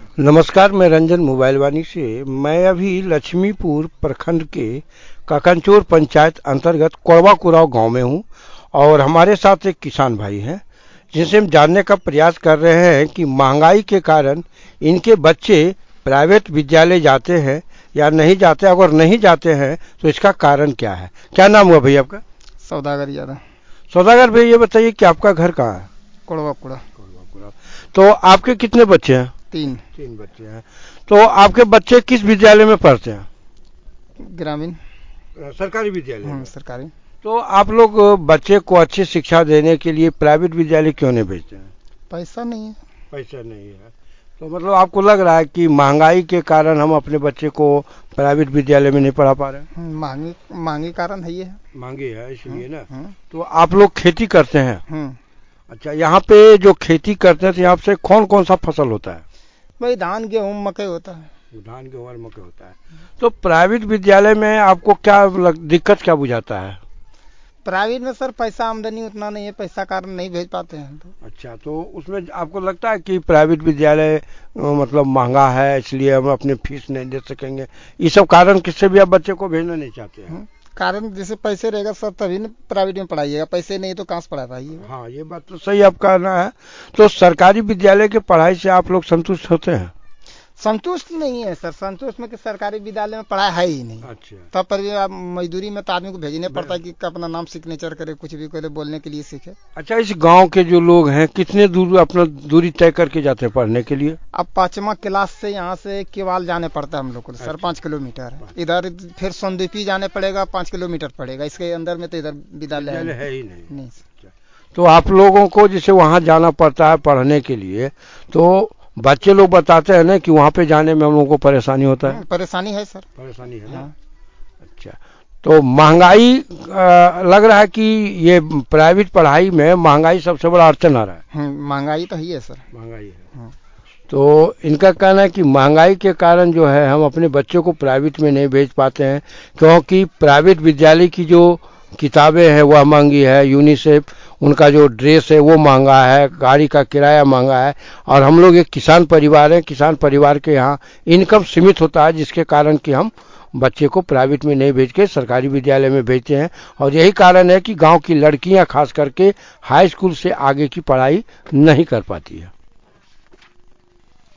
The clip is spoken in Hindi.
नमस्कार, मैं रंजन मोबाइल वाणी से। मैं अभी लक्ष्मीपुर प्रखंड के काकनचोर पंचायत अंतर्गत कोड़वा कुराव गांव में हूं और हमारे साथ एक किसान भाई हैं जिनसे हम जानने का प्रयास कर रहे हैं कि महंगाई के कारण इनके बच्चे प्राइवेट विद्यालय जाते हैं या नहीं जाते। अगर नहीं जाते हैं तो इसका कारण क्या है। क्या नाम हुआ भैया आपका? सौदागर यादव। सौदागर भैया, ये बताइए कि आपका घर कहाँ है? कोड़वा कुड़ा। तो आपके कितने बच्चे हैं? तीन बच्चे हैं। तो आपके बच्चे किस विद्यालय में पढ़ते हैं? ग्रामीण सरकारी विद्यालय। सरकारी। तो आप लोग बच्चे को अच्छी शिक्षा देने के लिए प्राइवेट विद्यालय क्यों नहीं भेजते हैं? पैसा नहीं है। पैसा नहीं है। तो मतलब आपको लग रहा है कि महंगाई के कारण हम अपने बच्चे को प्राइवेट विद्यालय में नहीं पढ़ा पा रहे हैं? महंगी कारण है ये। महंगी है इसलिए ना। तो आप लोग खेती करते हैं? अच्छा, यहाँ पे जो खेती करते हैं तो यहाँ से कौन कौन सा फसल होता है? भाई धान गेहूँ मकई होता है। धान गेहूँ और मकई होता है। तो प्राइवेट विद्यालय में आपको क्या दिक्कत क्या बुझाता है? प्राइवेट में सर पैसा आमदनी उतना नहीं है, पैसा कारण नहीं भेज पाते हैं तो। अच्छा, तो उसमें आपको लगता है कि प्राइवेट विद्यालय मतलब महंगा है इसलिए हम अपने फीस नहीं दे सकेंगे, ये सब कारण किससे भी आप बच्चे को भेजना नहीं चाहते हैं? कारण जैसे पैसे रहेगा सर तभी ना प्राइवेट में पढ़ाइएगा, पैसे नहीं तो कहाँ से पढ़ा पाइएगा। हाँ, ये बात तो सही आप कहना है। तो सरकारी विद्यालय के पढ़ाई से आप लोग संतुष्ट होते हैं? संतुष्ट नहीं है सर, संतुष्ट में कि सरकारी विद्यालय में पढ़ाई है ही नहीं। अच्छा। तब पर भी आप मजदूरी में तो आदमी को भेजने पड़ता है कि अपना नाम सिग्नेचर करे, कुछ भी करे, बोलने के लिए सीखे। अच्छा, इस गांव के जो लोग हैं कितने दूर अपना दूरी तय करके जाते हैं पढ़ने के लिए? अब 5वां क्लास से यहाँ से केवाल जाने पड़ता है हम लोग को सर। 5 किलोमीटर है इधर, फिर संदीपी जाने पड़ेगा 5 किलोमीटर पड़ेगा। इसके अंदर में तो इधर विद्यालय है ही नहीं। तो आप लोगों को जैसे वहाँ जाना पड़ता है पढ़ने के लिए, तो बच्चे लोग बताते हैं ना कि वहाँ पे जाने में हम लोगों को परेशानी होता है। परेशानी है सर, परेशानी है ना। अच्छा, तो महंगाई लग रहा है कि ये प्राइवेट पढ़ाई में महंगाई सबसे बड़ा अड़चन आ रहा है। महंगाई तो ही है सर, महंगाई है। तो इनका कहना है कि महंगाई के कारण जो है हम अपने बच्चों को प्राइवेट में नहीं भेज पाते हैं, क्योंकि प्राइवेट विद्यालय की जो किताबें हैं वह महंगी है, यूनिसेफ उनका जो ड्रेस है वो महंगा है, गाड़ी का किराया महंगा है। और हम लोग एक किसान परिवार हैं, किसान परिवार के यहाँ इनकम सीमित होता है, जिसके कारण कि हम बच्चे को प्राइवेट में नहीं भेज के सरकारी विद्यालय में भेजते हैं। और यही कारण है कि गांव की लड़कियां खास करके हाई स्कूल से आगे की पढ़ाई नहीं कर पाती है।